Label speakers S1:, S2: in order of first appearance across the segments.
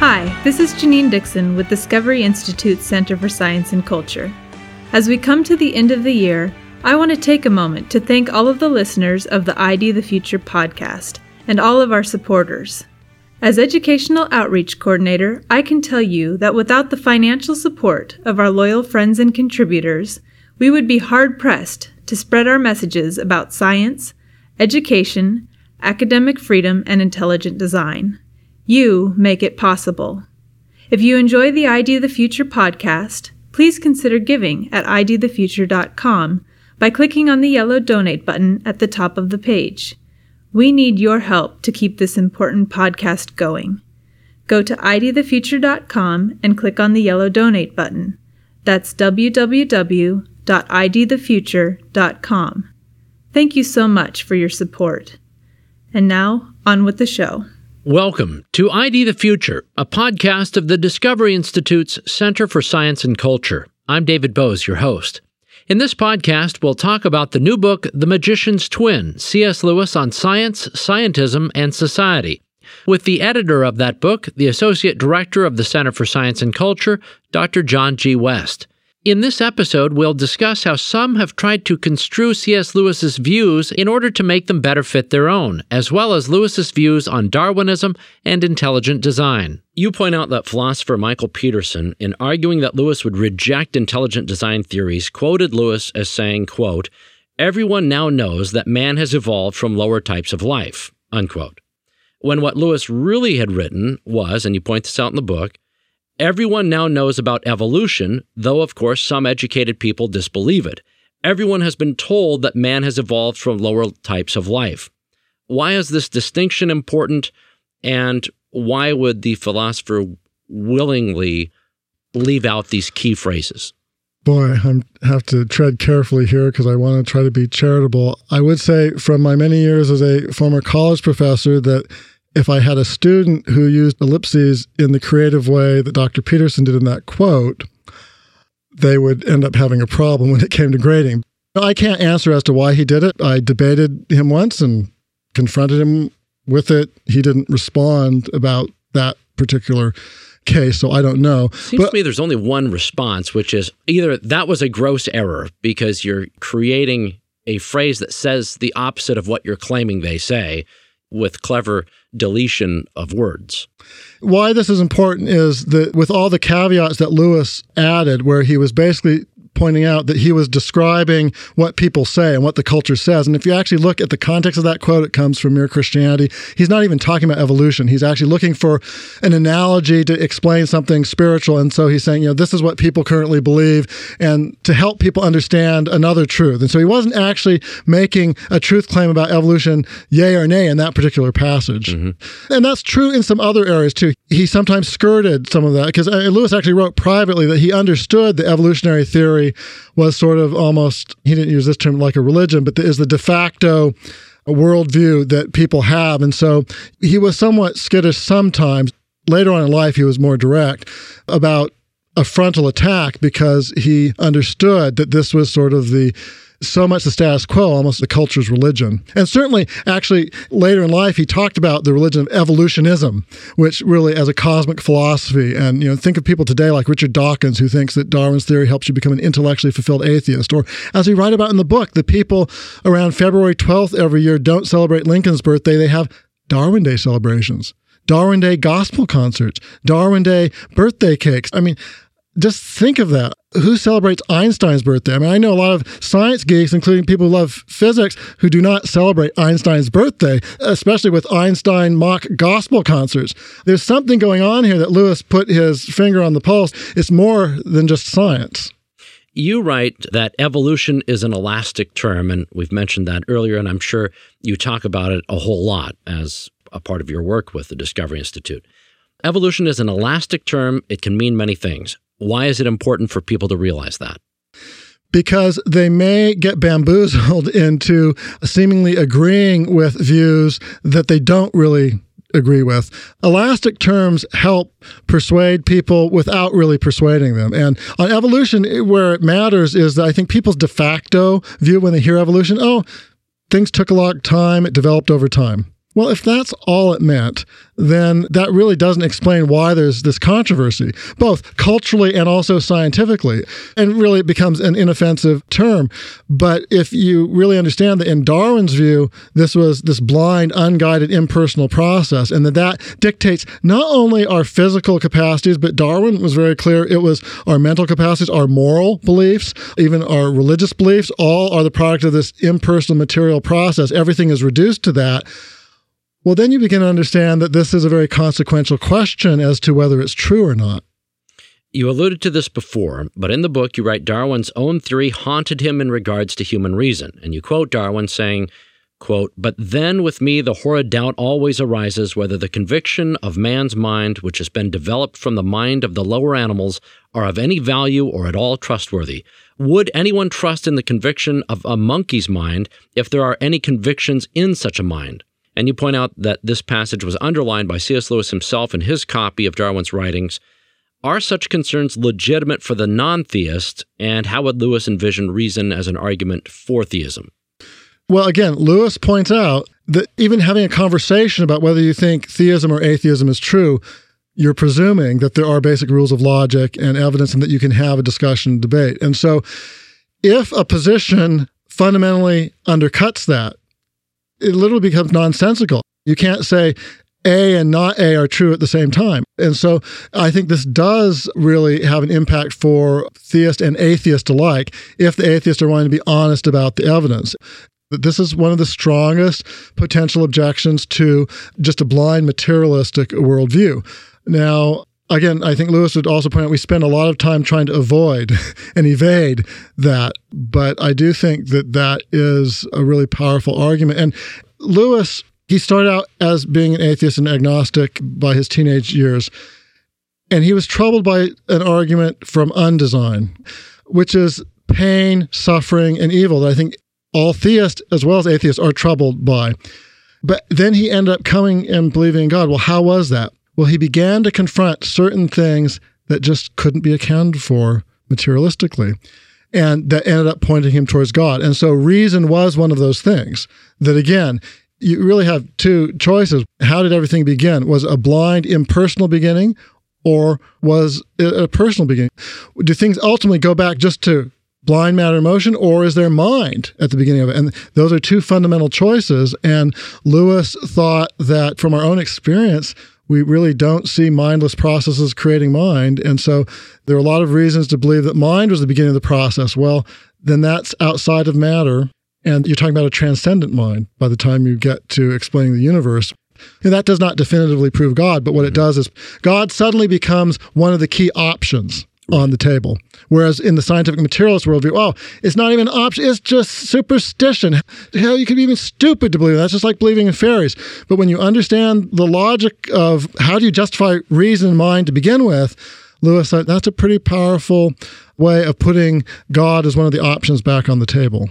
S1: Hi, this is Janine Dixon with Discovery Institute's Center for Science and Culture. As we come to the end of the year, I want to take a moment to thank all of the listeners of the ID the Future podcast and all of our supporters. As Educational Outreach Coordinator, I can tell you that without the financial support of our loyal friends and contributors, we would be hard-pressed to spread our messages about science, education, academic freedom, and intelligent design. You make it possible. If you enjoy the ID the Future podcast, please consider giving at idthefuture.com by clicking on the yellow donate button at the top of the page. We need your help to keep this important podcast going. Go to idthefuture.com and click on the yellow donate button. That's www.idthefuture.com. Thank you so much for your support. And now, on with the show.
S2: Welcome to ID the Future, a podcast of the Discovery Institute's Center for Science and Culture. I'm David Bose, your host. In this podcast, we'll talk about the new book, The Magician's Twin, C.S. Lewis on Science, Scientism, and Society, with the editor of that book, the Associate Director of the Center for Science and Culture, Dr. John G. West. In this episode, we'll discuss how some have tried to construe C.S. Lewis's views in order to make them better fit their own, as well as Lewis's views on Darwinism and intelligent design. You point out that philosopher Michael Peterson, in arguing that Lewis would reject intelligent design theories, quoted Lewis as saying, quote, "Everyone now knows that man has evolved from lower types of life," unquote. When what Lewis really had written was, and you point this out in the book, "Everyone now knows about evolution, though of course some educated people disbelieve it. Everyone has been told that man has evolved from lower types of life." Why is this distinction important, and why would the philosopher willingly leave out these key phrases?
S3: Boy, I have to tread carefully here because I want to try to be charitable. I would say from my many years as a former college professor that if I had a student who used ellipses in the creative way that Dr. Peterson did in that quote, they would end up having a problem when it came to grading. I can't answer as to why he did it. I debated him once and confronted him with it. He didn't respond about that particular case, so I don't know.
S2: Seems to me there's only one response, which is either that was a gross error because you're creating a phrase that says the opposite of what you're claiming they say, with clever deletion of words.
S3: Why this is important is that with all the caveats that Lewis added, where he was basically pointing out that he was describing what people say and what the culture says. And if you actually look at the context of that quote, it comes from Mere Christianity. He's not even talking about evolution. He's actually looking for an analogy to explain something spiritual. And so he's saying, this is what people currently believe, and to help people understand another truth. And so he wasn't actually making a truth claim about evolution, yay or nay, in that particular passage. Mm-hmm. And that's true in some other areas too. He sometimes skirted some of that because Lewis actually wrote privately that he understood the evolutionary theory was sort of almost, he didn't use this term like a religion, but is the de facto worldview that people have. And so he was somewhat skittish sometimes. Later on in life, he was more direct about a frontal attack because he understood that this was sort of so much the status quo, almost the culture's religion. And certainly, actually, later in life, he talked about the religion of evolutionism, which really as a cosmic philosophy. And, think of people today like Richard Dawkins, who thinks that Darwin's theory helps you become an intellectually fulfilled atheist. Or, as we write about in the book, the people around February 12th every year don't celebrate Lincoln's birthday. They have Darwin Day celebrations, Darwin Day gospel concerts, Darwin Day birthday cakes. I mean, just think of that. Who celebrates Einstein's birthday? I mean, I know a lot of science geeks, including people who love physics, who do not celebrate Einstein's birthday, especially with Einstein mock gospel concerts. There's something going on here that Lewis put his finger on the pulse. It's more than just science.
S2: You write that evolution is an elastic term, and we've mentioned that earlier, and I'm sure you talk about it a whole lot as a part of your work with the Discovery Institute. Evolution is an elastic term. It can mean many things. Why is it important for people to realize that?
S3: Because they may get bamboozled into seemingly agreeing with views that they don't really agree with. Elastic terms help persuade people without really persuading them. And on evolution, where it matters is that I think people's de facto view when they hear evolution, things took a long time, it developed over time. Well, if that's all it meant, then that really doesn't explain why there's this controversy, both culturally and also scientifically. And really it becomes an inoffensive term. But if you really understand that in Darwin's view, this was this blind, unguided, impersonal process, and that dictates not only our physical capacities, but Darwin was very clear it was our mental capacities, our moral beliefs, even our religious beliefs, all are the product of this impersonal material process. Everything is reduced to that. Well, then you begin to understand that this is a very consequential question as to whether it's true or not.
S2: You alluded to this before, but in the book you write Darwin's own theory haunted him in regards to human reason. And you quote Darwin saying, quote, "But then with me the horrid doubt always arises whether the conviction of man's mind, which has been developed from the mind of the lower animals, are of any value or at all trustworthy. Would anyone trust in the conviction of a monkey's mind if there are any convictions in such a mind?" And you point out that this passage was underlined by C.S. Lewis himself in his copy of Darwin's writings. Are such concerns legitimate for the non-theist, and how would Lewis envision reason as an argument for theism?
S3: Well, again, Lewis points out that even having a conversation about whether you think theism or atheism is true, you're presuming that there are basic rules of logic and evidence and that you can have a discussion, debate. And so if a position fundamentally undercuts that, it literally becomes nonsensical. You can't say A and not A are true at the same time. And so I think this does really have an impact for theist and atheist alike if the atheists are wanting to be honest about the evidence. This is one of the strongest potential objections to just a blind materialistic worldview. Now, again, I think Lewis would also point out we spend a lot of time trying to avoid and evade that, but I do think that that is a really powerful argument. And Lewis, he started out as being an atheist and agnostic by his teenage years, and he was troubled by an argument from undesign, which is pain, suffering, and evil that I think all theists as well as atheists are troubled by. But then he ended up coming and believing in God. Well, how was that? Well, he began to confront certain things that just couldn't be accounted for materialistically, and that ended up pointing him towards God. And so reason was one of those things that, again, you really have two choices. How did everything begin? Was it a blind, impersonal beginning, or was it a personal beginning? Do things ultimately go back just to blind matter motion, or is there mind at the beginning of it? And those are two fundamental choices. And Lewis thought that from our own experience, we really don't see mindless processes creating mind. And so there are a lot of reasons to believe that mind was the beginning of the process. Well, then that's outside of matter. And you're talking about a transcendent mind by the time you get to explaining the universe. And that does not definitively prove God, but what it does is God suddenly becomes one of the key options on the table. Whereas in the scientific materialist worldview, it's not even an option, it's just superstition. Hell, you could be even stupid to believe that. That's just like believing in fairies. But when you understand the logic of how do you justify reason and mind to begin with, Lewis said that's a pretty powerful way of putting God as one of the options back on the table.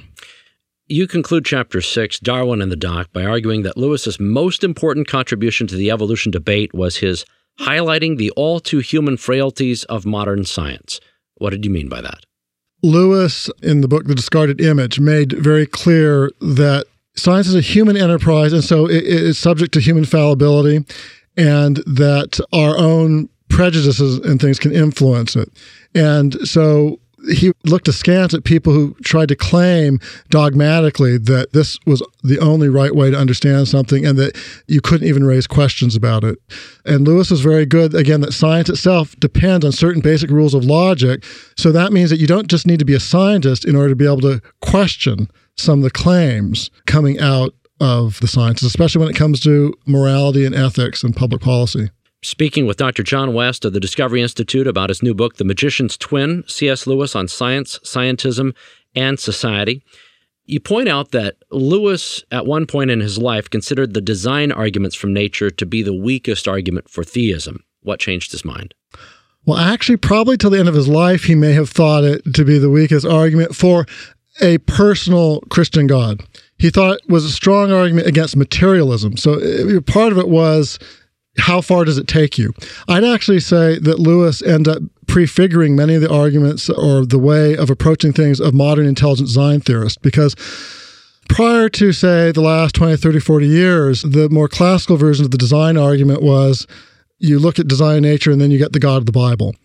S2: You conclude Chapter 6, Darwin and the Doc, by arguing that Lewis's most important contribution to the evolution debate was his highlighting the all-too-human frailties of modern science. What did you mean by that?
S3: Lewis, in the book The Discarded Image, made very clear that science is a human enterprise, and so it is subject to human fallibility, and that our own prejudices and things can influence it. And so he looked askance at people who tried to claim dogmatically that this was the only right way to understand something and that you couldn't even raise questions about it. And Lewis was very good, again, that science itself depends on certain basic rules of logic. So that means that you don't just need to be a scientist in order to be able to question some of the claims coming out of the sciences, especially when it comes to morality and ethics and public policy.
S2: Speaking with Dr. John West of the Discovery Institute about his new book, The Magician's Twin, C.S. Lewis on Science, Scientism, and Society, you point out that Lewis, at one point in his life, considered the design arguments from nature to be the weakest argument for theism. What changed his mind?
S3: Well, actually, probably till the end of his life, he may have thought it to be the weakest argument for a personal Christian God. He thought it was a strong argument against materialism. So part of it was, how far does it take you? I'd actually say that Lewis ended up prefiguring many of the arguments or the way of approaching things of modern intelligent design theorists, because Prior to, say, the last 20, 30, 40 years, the more classical version of the design argument was you look at design and nature and then you get the God of the Bible.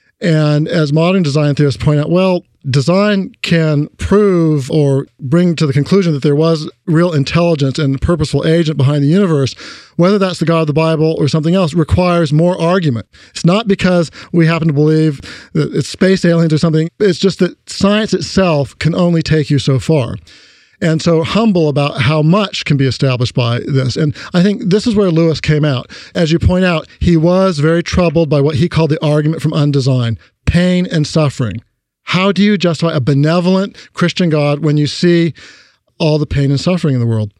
S3: And as modern design theorists point out, well, design can prove or bring to the conclusion that there was real intelligence and purposeful agent behind the universe. Whether that's the God of the Bible or something else requires more argument. It's not because we happen to believe that it's space aliens or something. It's just that science itself can only take you so far. And so humble about how much can be established by this. And I think this is where Lewis came out. As you point out, he was very troubled by what he called the argument from undesign, pain and suffering. How do you justify a benevolent Christian God when you see all the pain and suffering in the world?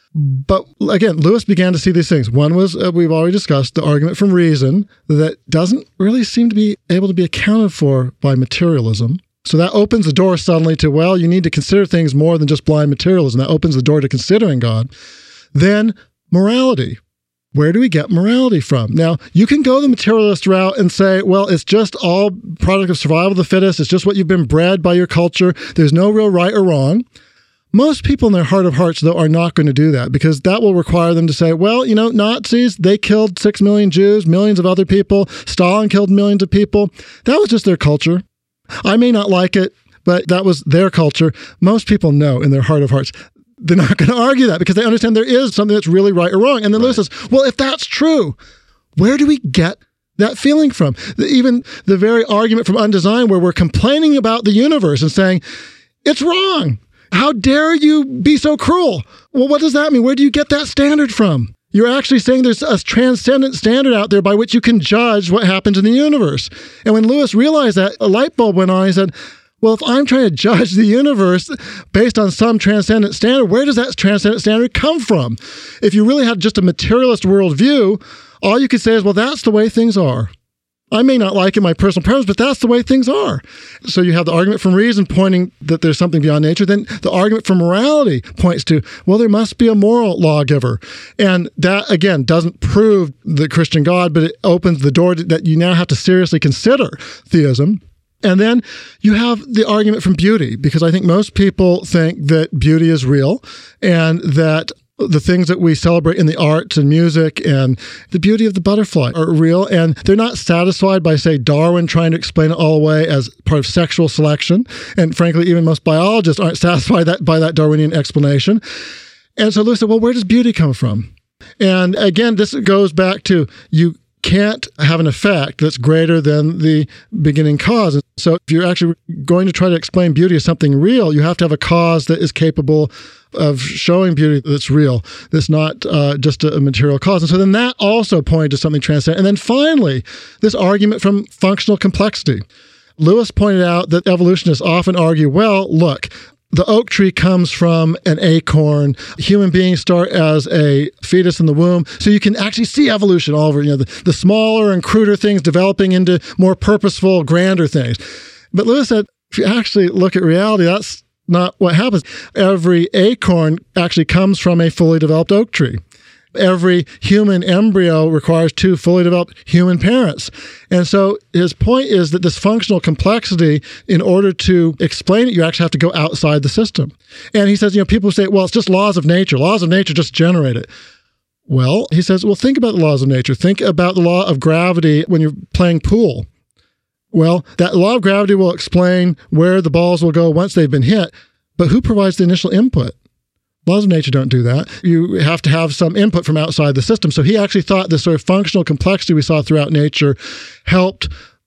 S3: But again, Lewis began to see these things. One was, we've already discussed, the argument from reason that doesn't really seem to be able to be accounted for by materialism. So that opens the door suddenly to, well, you need to consider things more than just blind materialism. That opens the door to considering God. Then morality. Where do we get morality from? Now, you can go the materialist route and say, well, it's just all product of survival of the fittest. It's just what you've been bred by your culture. There's no real right or wrong. Most people in their heart of hearts, though, are not going to do that because that will require them to say, well, Nazis, they killed 6 million Jews, millions of other people. Stalin killed millions of people. That was just their culture. I may not like it, but that was their culture. Most people know in their heart of hearts, they're not going to argue that because they understand there is something that's really right or wrong. And then Lewis says, well, if that's true, where do we get that feeling from? Even the very argument from undesign where we're complaining about the universe and saying, it's wrong. How dare you be so cruel? Well, what does that mean? Where do you get that standard from? You're actually saying there's a transcendent standard out there by which you can judge what happens in the universe. And when Lewis realized that, a light bulb went on. He said, well, if I'm trying to judge the universe based on some transcendent standard, where does that transcendent standard come from? If you really had just a materialist worldview, all you could say is, well, that's the way things are. I may not like it, my personal preference, but that's the way things are. So you have the argument from reason pointing that there's something beyond nature. Then the argument from morality points to, well, there must be a moral lawgiver. And that, again, doesn't prove the Christian God, but it opens the door that you now have to seriously consider theism. And then you have the argument from beauty, because I think most people think that beauty is real and that the things that we celebrate in the arts and music and the beauty of the butterfly are real. And they're not satisfied by, say, Darwin trying to explain it all away as part of sexual selection. And frankly, even most biologists aren't satisfied by that Darwinian explanation. And so Lewis said, well, where does beauty come from? And again, this goes back to you can't have an effect that's greater than the beginning cause. And so if you're actually going to try to explain beauty as something real, you have to have a cause that is capable of showing beauty that's real, that's not just a material cause. And so then that also pointed to something transcendent. And then finally, this argument from functional complexity. Lewis pointed out that evolutionists often argue, well, look, the oak tree comes from an acorn. Human beings start as a fetus in the womb. So you can actually see evolution all over, the smaller and cruder things developing into more purposeful, grander things. But Lewis said, if you actually look at reality, that's not what happens. Every acorn actually comes from a fully developed oak tree. Every human embryo requires 2 fully developed human parents. And so his point is that this functional complexity, in order to explain it, you actually have to go outside the system. And he says, people say, well, it's just laws of nature. Laws of nature just generate it. Well, he says, well, think about the laws of nature. Think about the law of gravity when you're playing pool. Well, that law of gravity will explain where the balls will go once they've been hit, but who provides the initial input? Laws of nature don't do that. You have to have some input from outside the system. So he actually thought this sort of functional complexity we saw throughout nature helped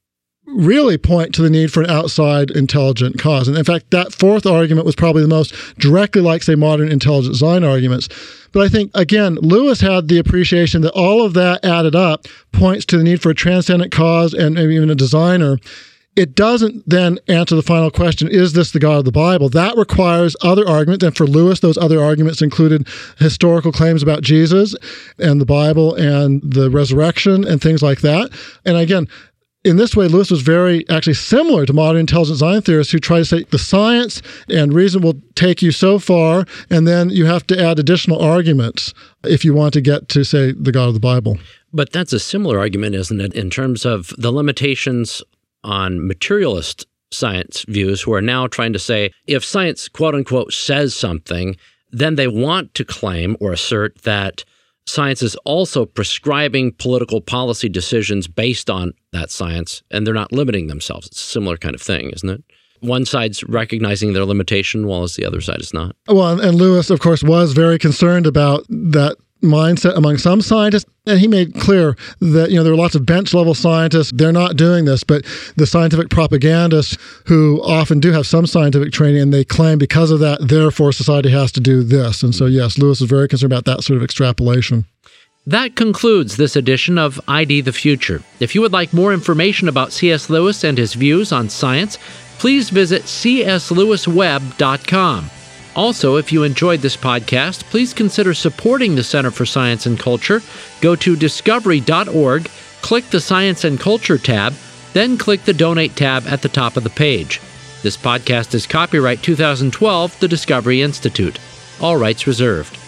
S3: really point to the need for an outside intelligent cause. And in fact, that fourth argument was probably the most directly like, say, modern intelligent design arguments. But I think, again, Lewis had the appreciation that all of that added up points to the need for a transcendent cause and maybe even a designer. It doesn't then answer the final question, is this the God of the Bible? That requires other arguments. And for Lewis, those other arguments included historical claims about Jesus and the Bible and the resurrection and things like that. And again, in this way, Lewis was very actually similar to modern intelligent design theorists who try to say the science and reason will take you so far, and then you have to add additional arguments if you want to get to, say, the God of the Bible.
S2: But that's a similar argument, isn't it, in terms of the limitations on materialist science views who are now trying to say, if science, quote unquote, says something, then they want to claim or assert that science is also prescribing political policy decisions based on that science, and they're not limiting themselves. It's a similar kind of thing, isn't it? One side's recognizing their limitation, while the other side is not.
S3: Well, and Lewis, of course, was very concerned about that mindset among some scientists, and he made clear that, there are lots of bench-level scientists. They're not doing this, but the scientific propagandists who often do have some scientific training, and they claim because of that, therefore society has to do this. And so, yes, Lewis was very concerned about that sort of extrapolation.
S2: That concludes this edition of ID the Future. If you would like more information about C.S. Lewis and his views on science, please visit cslewisweb.com. Also, if you enjoyed this podcast, please consider supporting the Center for Science and Culture. Go to discovery.org, click the Science and Culture tab, then click the Donate tab at the top of the page. This podcast is copyright 2012, the Discovery Institute. All rights reserved.